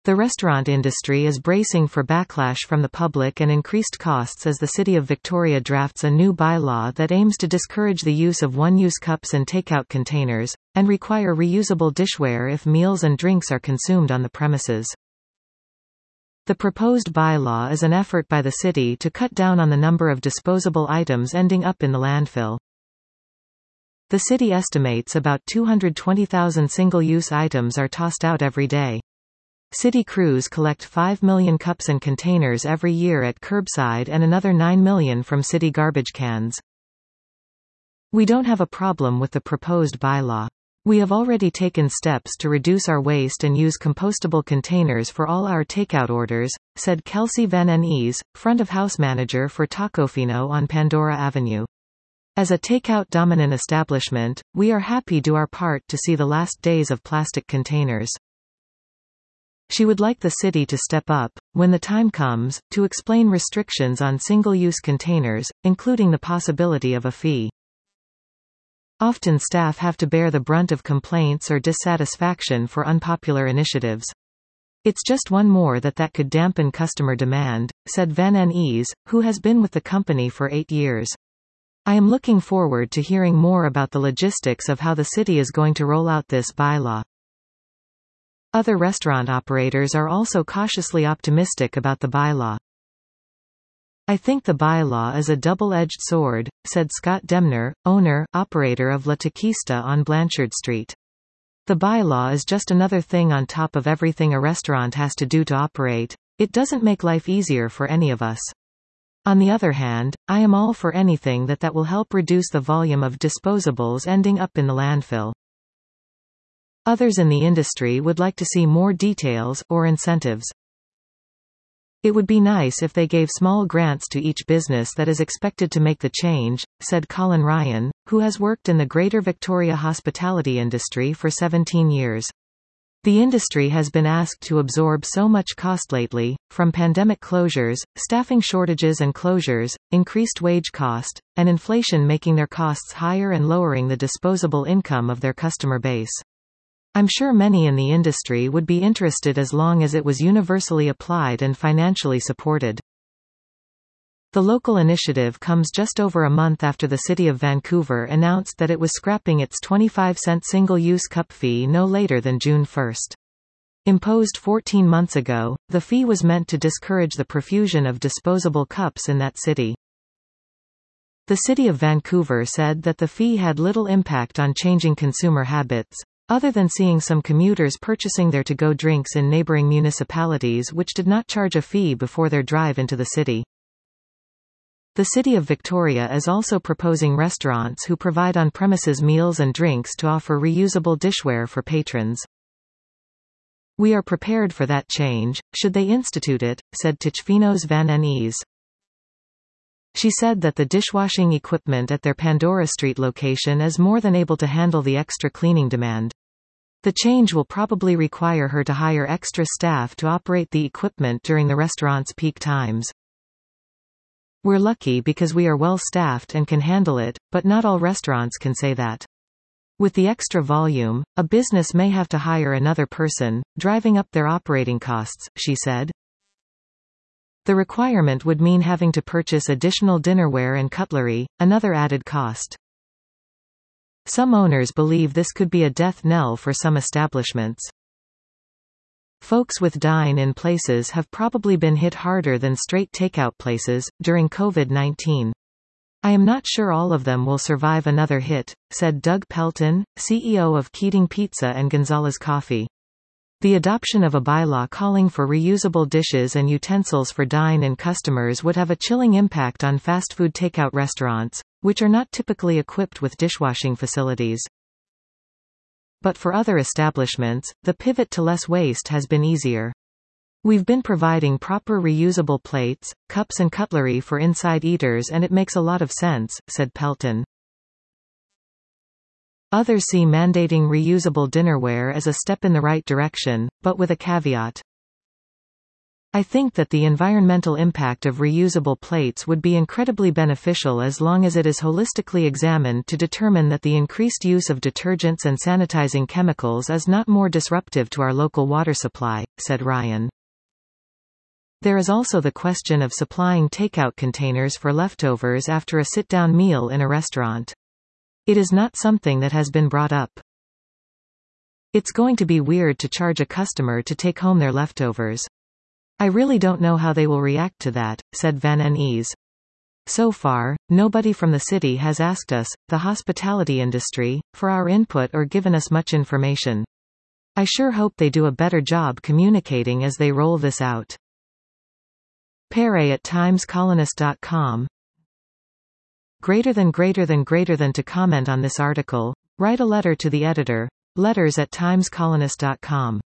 The restaurant industry is bracing for backlash from the public and increased costs as the City of Victoria drafts a new bylaw that aims to discourage the use of one-use cups and takeout containers, and require reusable dishware if meals and drinks are consumed on the premises. The proposed bylaw is an effort by the city to cut down on the number of disposable items ending up in the landfill. The city estimates about 220,000 single-use items are tossed out every day. City crews collect 5 million cups and containers every year at curbside and another 9 million from city garbage cans. We don't have a problem with the proposed bylaw. We have already taken steps to reduce our waste and use compostable containers for all our takeout orders, said Kelsey Van Ees, front-of-house manager for Tacofino on Pandora Avenue. As a takeout-dominant establishment, we are happy to do our part to see the last days of plastic containers. She would like the city to step up, when the time comes, to explain restrictions on single-use containers, including the possibility of a fee. Often staff have to bear the brunt of complaints or dissatisfaction for unpopular initiatives. It's just one more that could dampen customer demand, said Van Ees, who has been with the company for 8 years. I am looking forward to hearing more about the logistics of how the city is going to roll out this bylaw. Other restaurant operators are also cautiously optimistic about the bylaw. I think the bylaw is a double-edged sword, said Scott Demner, owner-operator of La Taquista on Blanchard Street. The bylaw is just another thing on top of everything a restaurant has to do to operate. It doesn't make life easier for any of us. On the other hand, I am all for anything that will help reduce the volume of disposables ending up in the landfill. Others in the industry would like to see more details, or incentives. It would be nice if they gave small grants to each business that is expected to make the change, said Colin Ryan, who has worked in the Greater Victoria hospitality industry for 17 years. The industry has been asked to absorb so much cost lately, from pandemic closures, staffing shortages and closures, increased wage cost, and inflation making their costs higher and lowering the disposable income of their customer base. I'm sure many in the industry would be interested as long as it was universally applied and financially supported. The local initiative comes just over a month after the City of Vancouver announced that it was scrapping its 25-cent single-use cup fee no later than June 1. Imposed 14 months ago, the fee was meant to discourage the profusion of disposable cups in that city. The City of Vancouver said that the fee had little impact on changing consumer habits, other than seeing some commuters purchasing their to-go drinks in neighbouring municipalities which did not charge a fee before their drive into the city. The City of Victoria is also proposing restaurants who provide on-premises meals and drinks to offer reusable dishware for patrons. We are prepared for that change, should they institute it, said Tacofino's Van Ees. She said that the dishwashing equipment at their Pandora Street location is more than able to handle the extra cleaning demand. The change will probably require her to hire extra staff to operate the equipment during the restaurant's peak times. We're lucky because we are well staffed and can handle it, but not all restaurants can say that. With the extra volume, a business may have to hire another person, driving up their operating costs, she said. The requirement would mean having to purchase additional dinnerware and cutlery, another added cost. Some owners believe this could be a death knell for some establishments. Folks with dine-in places have probably been hit harder than straight takeout places, during COVID-19. I am not sure all of them will survive another hit, said Doug Pelton, CEO of Keating Pizza and Gonzalez Coffee. The adoption of a bylaw calling for reusable dishes and utensils for dine-in customers would have a chilling impact on fast food takeout restaurants, which are not typically equipped with dishwashing facilities. But for other establishments, the pivot to less waste has been easier. We've been providing proper reusable plates, cups and cutlery for inside eaters and it makes a lot of sense, said Pelton. Others see mandating reusable dinnerware as a step in the right direction, but with a caveat. I think that the environmental impact of reusable plates would be incredibly beneficial as long as it is holistically examined to determine that the increased use of detergents and sanitizing chemicals is not more disruptive to our local water supply, said Ryan. There is also the question of supplying takeout containers for leftovers after a sit-down meal in a restaurant. It is not something that has been brought up. It's going to be weird to charge a customer to take home their leftovers. I really don't know how they will react to that, said Van en Ees. So far, nobody from the city has asked us, the hospitality industry, for our input or given us much information. I sure hope they do a better job communicating as they roll this out. Pere at timescolonist.com. Greater than to comment on this article, write a letter to the editor, letters@timescolonist.com.